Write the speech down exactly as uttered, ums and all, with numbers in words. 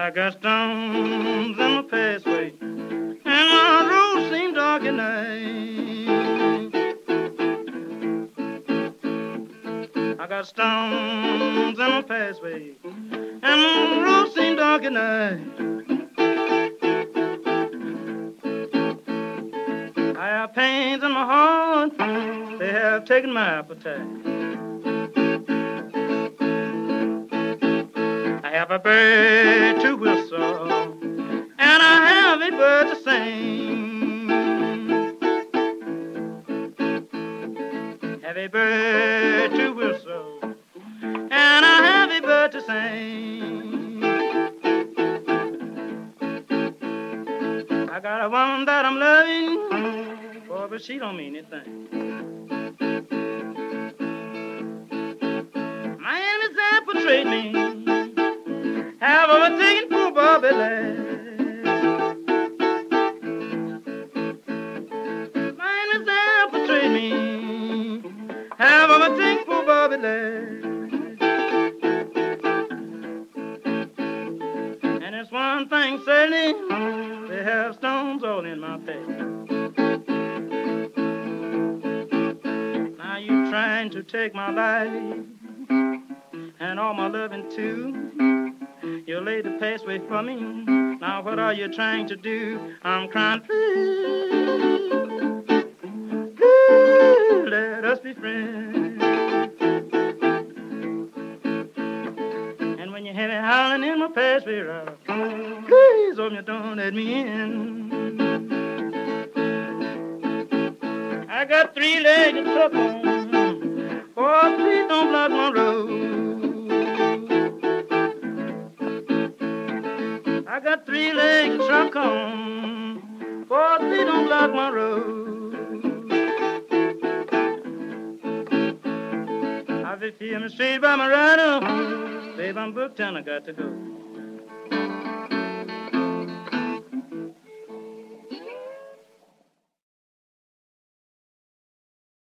I got stones in my pathway, and my road seems dark at night. I got stones in my pathway, and my road seems dark at night. I have pains in my heart, they have taken my appetite. I have a bird to whistle, and I have a bird to sing. Have a bird to whistle, and I have a bird to sing. I got a woman that I'm loving, boy, but she don't mean anything. My enemies have portrayed me, have overtaken poor Bobby Ladd. My enemies have portrayed me, have overtaken poor Bobby Ladd. And there's one thing certain, they have stones all in my path. Now you trying to take my life and all my loving too. You laid the pathway for me. Now what are you trying to do? I'm crying, please, please let us be friends. And when you hear me howling in my pathway, right, please open your door and let me in. I got three-legged truck on, oh please don't block my road. I got three-legged truck on, oh please don't block my road. I feel me straight by my rider, babe I'm booked and I got to go.